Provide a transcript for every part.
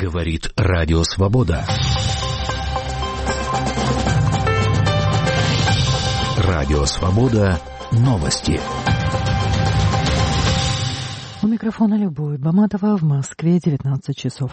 Говорит Радио Свобода. Радио Свобода. Новости. У микрофона Любовь Баматова, в Москве 19 часов.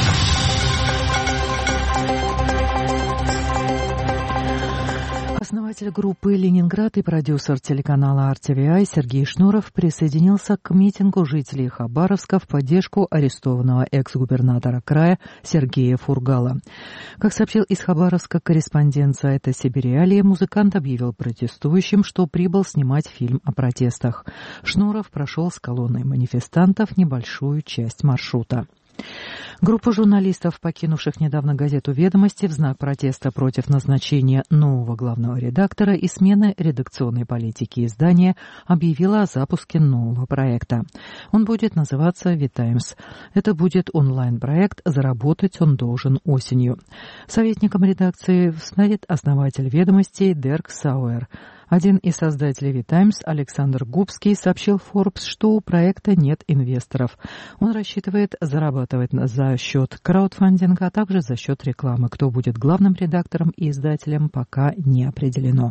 Основатель группы «Ленинград» и продюсер телеканала RTVI Сергей Шнуров присоединился к митингу жителей Хабаровска в поддержку арестованного экс-губернатора края Сергея Фургала. Как сообщил из Хабаровска корреспондент сайта «Сибириалии», музыкант объявил протестующим, что прибыл снимать фильм о протестах. Шнуров прошел с колонной манифестантов небольшую часть маршрута. Группа журналистов, покинувших недавно газету «Ведомости» в знак протеста против назначения нового главного редактора и смены редакционной политики издания, объявила о запуске нового проекта. Он будет называться «Витаймс». Это будет онлайн-проект, заработать он должен осенью. Советником редакции станет основатель «Ведомостей» Дерк Сауэр. Один из создателей «Витаймс», Александр Губский, сообщил Forbes, что у проекта нет инвесторов. Он рассчитывает зарабатывать за счет краудфандинга, а также за счет рекламы. Кто будет главным редактором и издателем, пока не определено.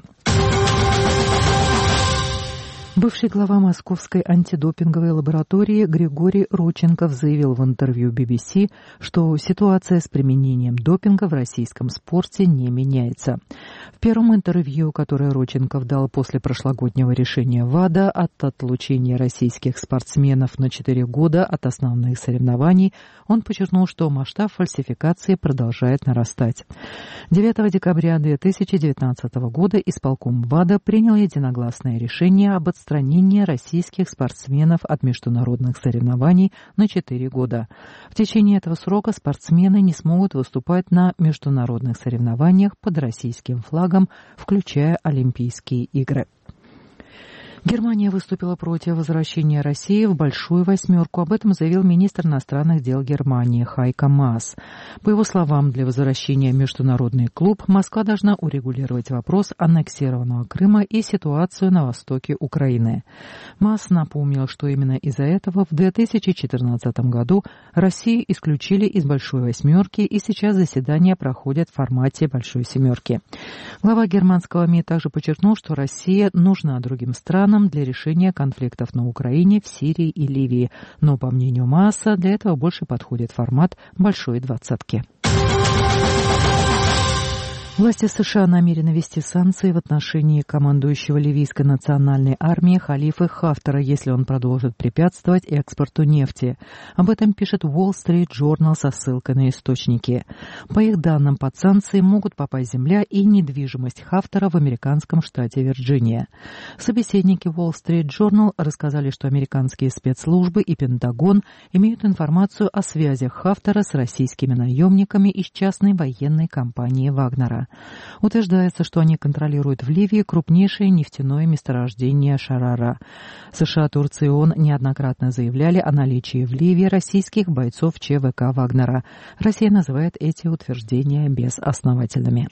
Бывший глава Московской антидопинговой лаборатории Григорий Родченков заявил в интервью BBC, что ситуация с применением допинга в российском спорте не меняется. В первом интервью, которое Родченков дал после прошлогоднего решения ВАДА от отлучения российских спортсменов на 4 года от основных соревнований, он подчеркнул, что масштаб фальсификации продолжает нарастать. 9 декабря 2019 года исполком ВАДА принял единогласное решение об отстранении российских спортсменов от международных соревнований на 4 года. В течение этого срока спортсмены не смогут выступать на международных соревнованиях под российским флагом, включая Олимпийские игры. Германия выступила против возвращения России в Большую восьмерку. Об этом заявил министр иностранных дел Германии Хайко Маас. По его словам, для возвращения в международный клуб Москва должна урегулировать вопрос аннексированного Крыма и ситуацию на востоке Украины. Маас напомнил, что именно из-за этого в 2014 году Россию исключили из Большой восьмерки, и сейчас заседания проходят в формате Большой семерки. Глава германского МИД также подчеркнул, что Россия нужна другим странам для решения конфликтов на Украине, в Сирии и Ливии. Но, по мнению Мааса, для этого больше подходит формат Большой двадцатки. Власти США намерены ввести санкции в отношении командующего ливийской национальной армии Халифы Хафтара, если он продолжит препятствовать экспорту нефти. Об этом пишет Wall Street Journal со ссылкой на источники. По их данным, под санкции могут попасть земля и недвижимость Хафтара в американском штате Вирджиния. Собеседники Wall Street Journal рассказали, что американские спецслужбы и Пентагон имеют информацию о связях Хафтара с российскими наемниками из частной военной компании «Вагнера». Утверждается, что они контролируют в Ливии крупнейшее нефтяное месторождение Шарара. США, Турция и ООН неоднократно заявляли о наличии в Ливии российских бойцов ЧВК «Вагнера». Россия называет эти утверждения безосновательными.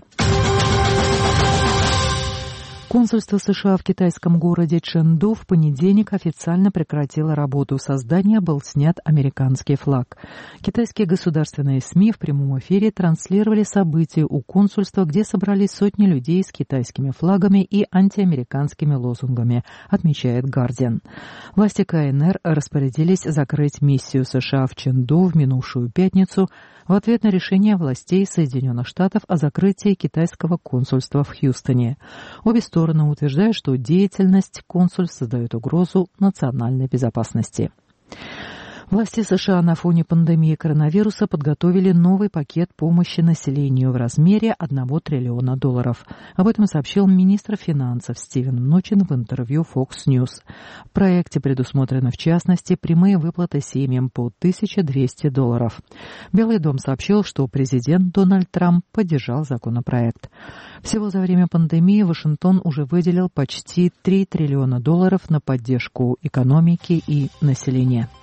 Консульство США в китайском городе Чэнду в понедельник официально прекратило работу. Со здания был снят американский флаг. Китайские государственные СМИ в прямом эфире транслировали события у консульства, где собрались сотни людей с китайскими флагами и антиамериканскими лозунгами, отмечает «Гардиан». Власти КНР распорядились закрыть миссию США в Чэнду в минувшую пятницу в ответ на решение властей Соединенных Штатов о закрытии китайского консульства в Хьюстоне. Обе стороны утверждают, что деятельность консульства создает угрозу национальной безопасности. Власти США на фоне пандемии коронавируса подготовили новый пакет помощи населению в размере $1 триллиона. Об этом сообщил министр финансов Стивен Мнучин в интервью Fox News. В проекте предусмотрены, в частности, прямые выплаты семьям по $1200. Белый дом сообщил, что президент Дональд Трамп поддержал законопроект. Всего за время пандемии Вашингтон уже выделил почти $3 триллиона на поддержку экономики и населения.